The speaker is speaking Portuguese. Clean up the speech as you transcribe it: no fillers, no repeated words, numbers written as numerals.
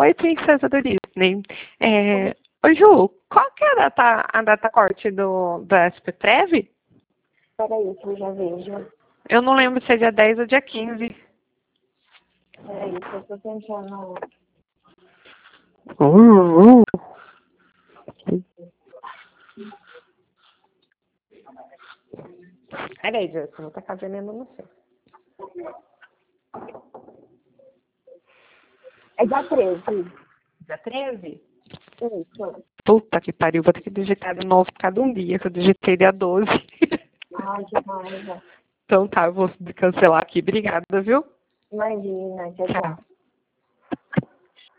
Oi, princesa do Disney. Ô, Ju, qual que é a data corte do SP-Treve? Peraí, que eu já vejo. Eu não lembro se é dia 10 ou dia 15. Peraí, que eu tô tentando... Peraí, Ju, você não tá fazendo no seu. É dia 13. Dia 13? Isso. Puta que pariu, vou ter que digitar de novo cada um dia, que eu digitei dia 12. Ai, que raiva. Então tá, eu vou cancelar aqui. Obrigada, viu? Imagina, tchau, tchau. Tchau.